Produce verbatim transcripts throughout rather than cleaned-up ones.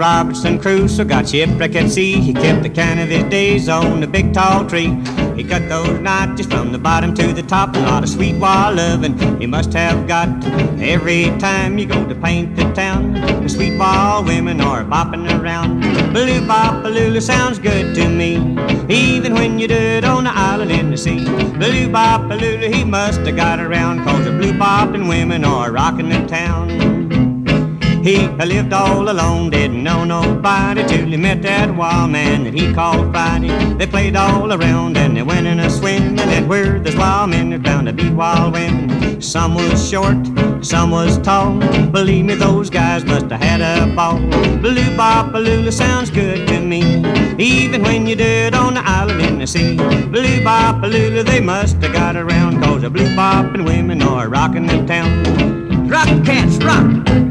Robinson Crusoe got shipwrecked at sea. He kept the count of his days on a big tall tree. He cut those notches from the bottom to the top. A lot of sweet wild loving he must have got. Every time you go to paint the town, the sweet wild women are bopping around. Baloo bop baloo sounds good to me, even when you do it on the island in the sea. Baloo bop baloo he must have got around, 'cause the blue bopping women are rocking the town. He lived all alone, didn't know nobody, till he met that wild man that he called Friday. They played all around and they went in a swim, and then where there's wild men they're bound to be wild women. Some was short, some was tall, believe me those guys must have had a ball. Baloo bop baloo sounds good to me, even when you do it on the island in the sea. Baloo bop baloo they must have got around, 'cause the blue bopping women are rocking the town. Rock, cats, rock!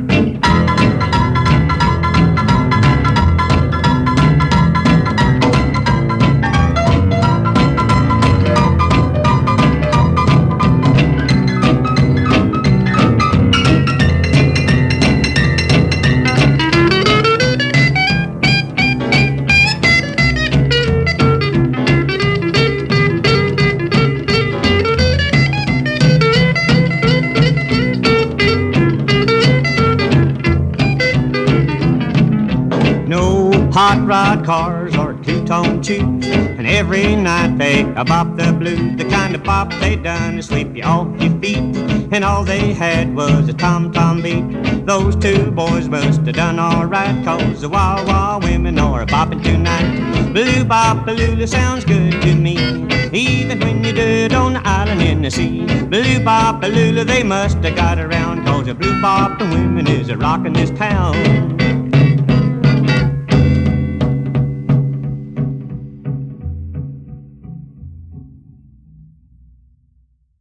Hot rod cars or two-tone tubes, and every night they bop the blues. The kind of bop they done to sweep you off your feet, and all they had was a tom-tom beat. Those two boys must have done alright, 'cause the wild, wild women are bopping tonight. Baloo bop baloo sounds good to me, even when you do it on the island in the sea. Baloo bop baloo they must have got around, 'cause the blue bopping women is a rocking this town.